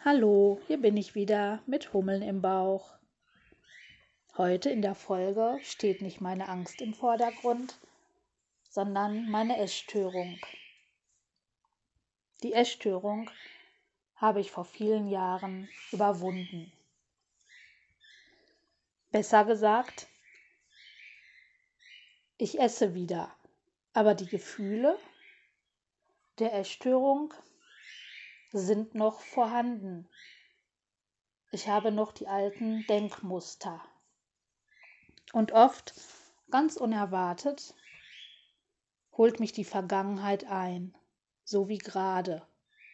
Hallo, hier bin ich wieder mit Hummeln im Bauch. Heute in der Folge steht nicht meine Angst im Vordergrund, sondern meine Essstörung. Die Essstörung habe ich vor vielen Jahren überwunden. Besser gesagt, ich esse wieder, aber die Gefühle der Essstörung sind noch vorhanden. Ich habe noch die alten Denkmuster. Und oft, ganz unerwartet, holt mich die Vergangenheit ein, so wie gerade.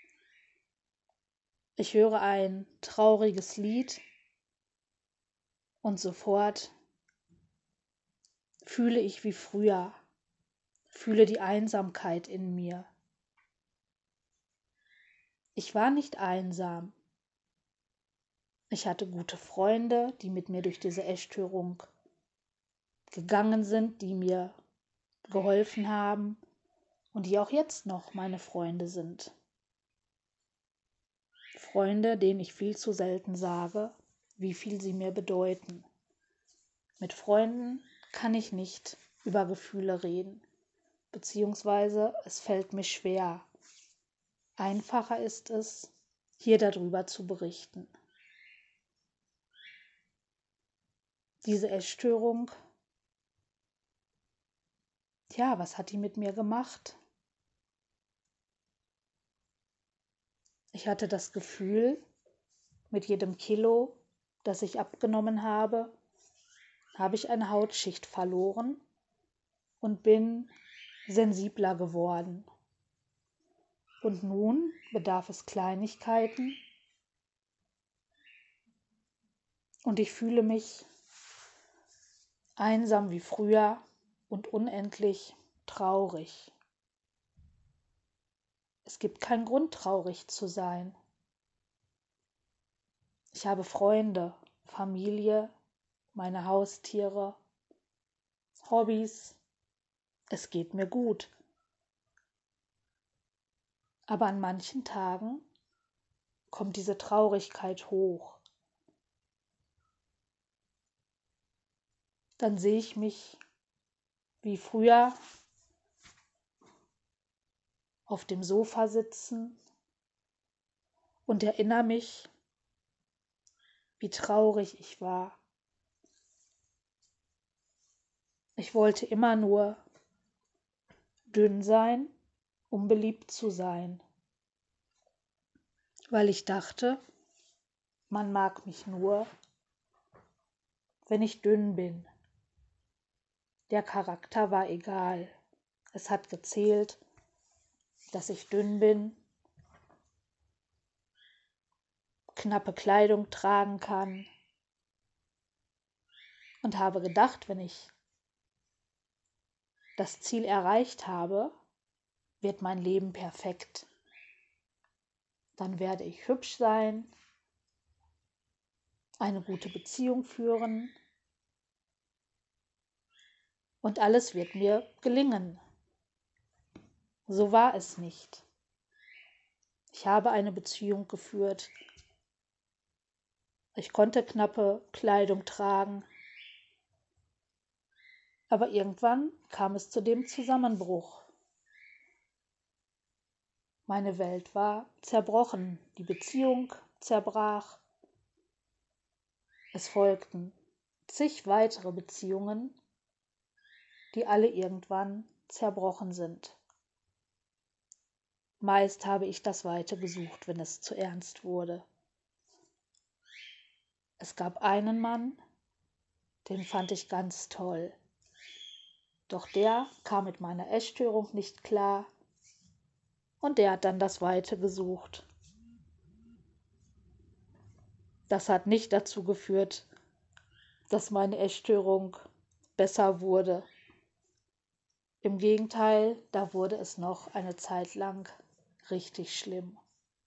Ich höre ein trauriges Lied und sofort fühle ich wie früher, fühle die Einsamkeit in mir. Ich war nicht einsam. Ich hatte gute Freunde, die mit mir durch diese Essstörung gegangen sind, die mir geholfen haben und die auch jetzt noch meine Freunde sind. Freunde, denen ich viel zu selten sage, wie viel sie mir bedeuten. Mit Freunden kann ich nicht über Gefühle reden, beziehungsweise es fällt mir schwer. Einfacher ist es, hier darüber zu berichten. Diese Essstörung, was hat die mit mir gemacht? Ich hatte das Gefühl, mit jedem Kilo, das ich abgenommen habe, habe ich eine Hautschicht verloren und bin sensibler geworden. Und nun bedarf es Kleinigkeiten und ich fühle mich einsam wie früher und unendlich traurig. Es gibt keinen Grund, traurig zu sein. Ich habe Freunde, Familie, meine Haustiere, Hobbys. Es geht mir gut. Aber an manchen Tagen kommt diese Traurigkeit hoch. Dann sehe ich mich wie früher auf dem Sofa sitzen und erinnere mich, wie traurig ich war. Ich wollte immer nur dünn sein, um beliebt zu sein, weil ich dachte, man mag mich nur, wenn ich dünn bin. Der Charakter war egal. Es hat gezählt, dass ich dünn bin, knappe Kleidung tragen kann und habe gedacht, wenn ich das Ziel erreicht habe, wird mein Leben perfekt. Dann werde ich hübsch sein, eine gute Beziehung führen und alles wird mir gelingen. So war es nicht. Ich habe eine Beziehung geführt. Ich konnte knappe Kleidung tragen. Aber irgendwann kam es zu dem Zusammenbruch. Meine Welt war zerbrochen, die Beziehung zerbrach. Es folgten zig weitere Beziehungen, die alle irgendwann zerbrochen sind. Meist habe ich das Weite gesucht, wenn es zu ernst wurde. Es gab einen Mann, den fand ich ganz toll. Doch der kam mit meiner Essstörung nicht klar und der hat dann das Weite gesucht. Das hat nicht dazu geführt, dass meine Essstörung besser wurde. Im Gegenteil, da wurde es noch eine Zeit lang richtig schlimm.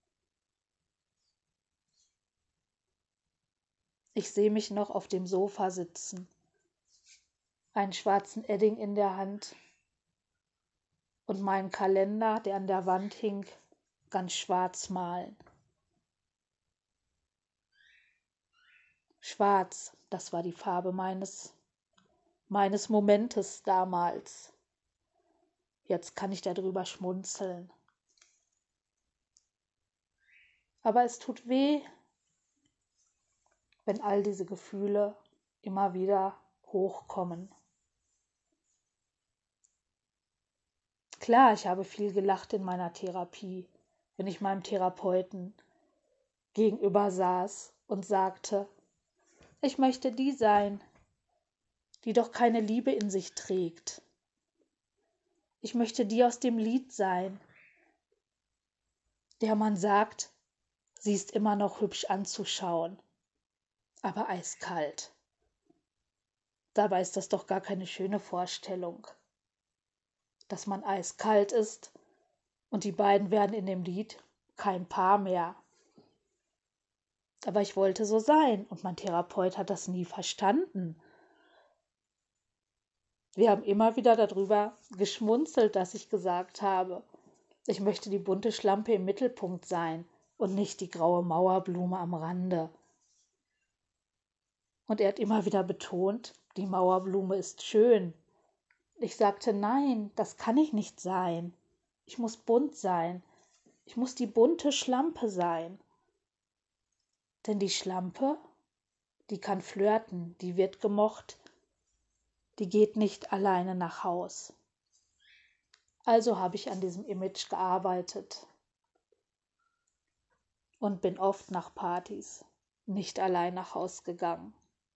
Ich sehe mich noch auf dem Sofa sitzen, einen schwarzen Edding in der Hand und meinen Kalender, der an der Wand hing, ganz schwarz malen. Schwarz, das war die Farbe meines Momentes damals. Jetzt kann ich darüber schmunzeln. Aber es tut weh, wenn all diese Gefühle immer wieder hochkommen. Klar, ich habe viel gelacht in meiner Therapie, wenn ich meinem Therapeuten gegenüber saß und sagte, ich möchte die sein, die doch keine Liebe in sich trägt. Ich möchte die aus dem Lied sein, der man sagt, sie ist immer noch hübsch anzuschauen, aber eiskalt. Dabei ist das doch gar keine schöne Vorstellung, dass man eiskalt ist und die beiden werden in dem Lied kein Paar mehr. Aber ich wollte so sein und mein Therapeut hat das nie verstanden. Wir haben immer wieder darüber geschmunzelt, dass ich gesagt habe, ich möchte die bunte Schlampe im Mittelpunkt sein und nicht die graue Mauerblume am Rande. Und er hat immer wieder betont, die Mauerblume ist schön. Ich sagte, nein, das kann ich nicht sein. Ich muss bunt sein. Ich muss die bunte Schlampe sein. Denn die Schlampe, die kann flirten, die wird gemocht, die geht nicht alleine nach Haus. Also habe ich an diesem Image gearbeitet und bin oft nach Partys nicht allein nach Haus gegangen.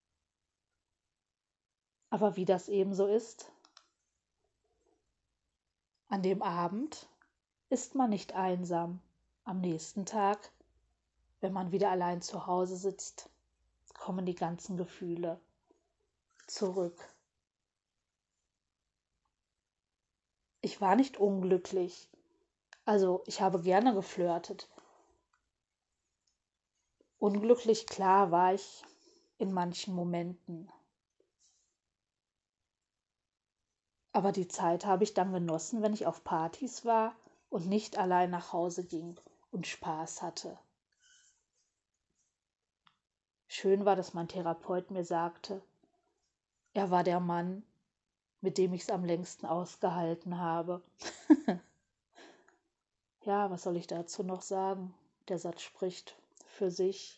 Aber wie das eben so ist, an dem Abend ist man nicht einsam. Am nächsten Tag, wenn man wieder allein zu Hause sitzt, kommen die ganzen Gefühle zurück. Ich war nicht unglücklich. Also, ich habe gerne geflirtet. Unglücklich, klar, war ich in manchen Momenten. Aber die Zeit habe ich dann genossen, wenn ich auf Partys war und nicht allein nach Hause ging und Spaß hatte. Schön war, dass mein Therapeut mir sagte, er war der Mann, mit dem ich es am längsten ausgehalten habe. Ja, was soll ich dazu noch sagen? Der Satz spricht für sich.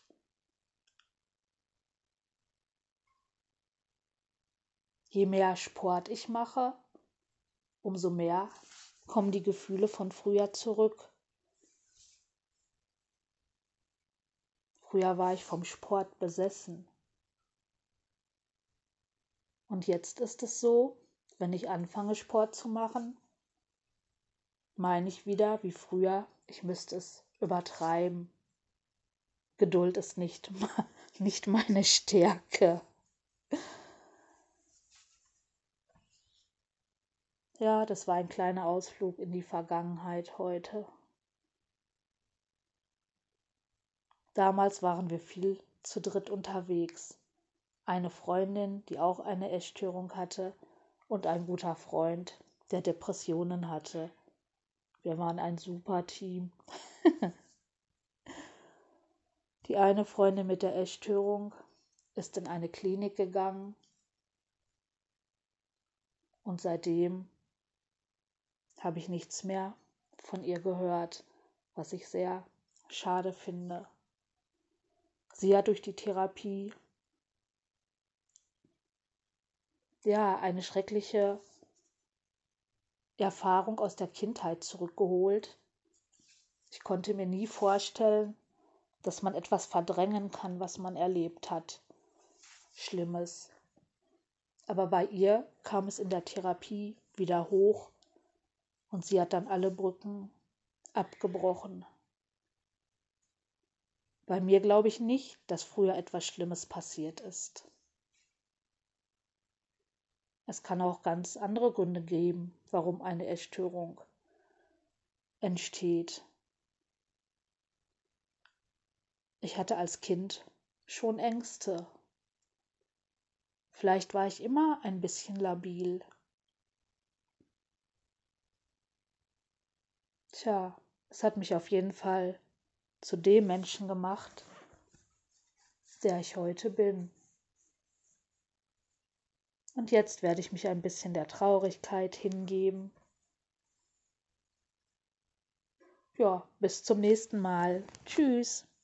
Je mehr Sport ich mache, umso mehr kommen die Gefühle von früher zurück. Früher war ich vom Sport besessen. Und jetzt ist es so, wenn ich anfange Sport zu machen, meine ich wieder wie früher, ich müsste es übertreiben. Geduld ist nicht meine Stärke. Ja, das war ein kleiner Ausflug in die Vergangenheit heute. Damals waren wir viel zu dritt unterwegs. Eine Freundin, die auch eine Essstörung hatte, und ein guter Freund, der Depressionen hatte. Wir waren ein super Team. Die eine Freundin mit der Essstörung ist in eine Klinik gegangen und seitdem habe ich nichts mehr von ihr gehört, was ich sehr schade finde. Sie hat durch die Therapie eine schreckliche Erfahrung aus der Kindheit zurückgeholt. Ich konnte mir nie vorstellen, dass man etwas verdrängen kann, was man erlebt hat. Schlimmes. Aber bei ihr kam es in der Therapie wieder hoch und sie hat dann alle Brücken abgebrochen. Bei mir glaube ich nicht, dass früher etwas Schlimmes passiert ist. Es kann auch ganz andere Gründe geben, warum eine Essstörung entsteht. Ich hatte als Kind schon Ängste. Vielleicht war ich immer ein bisschen labil. Tja, es hat mich auf jeden Fall zu dem Menschen gemacht, der ich heute bin. Und jetzt werde ich mich ein bisschen der Traurigkeit hingeben. Ja, bis zum nächsten Mal. Tschüss.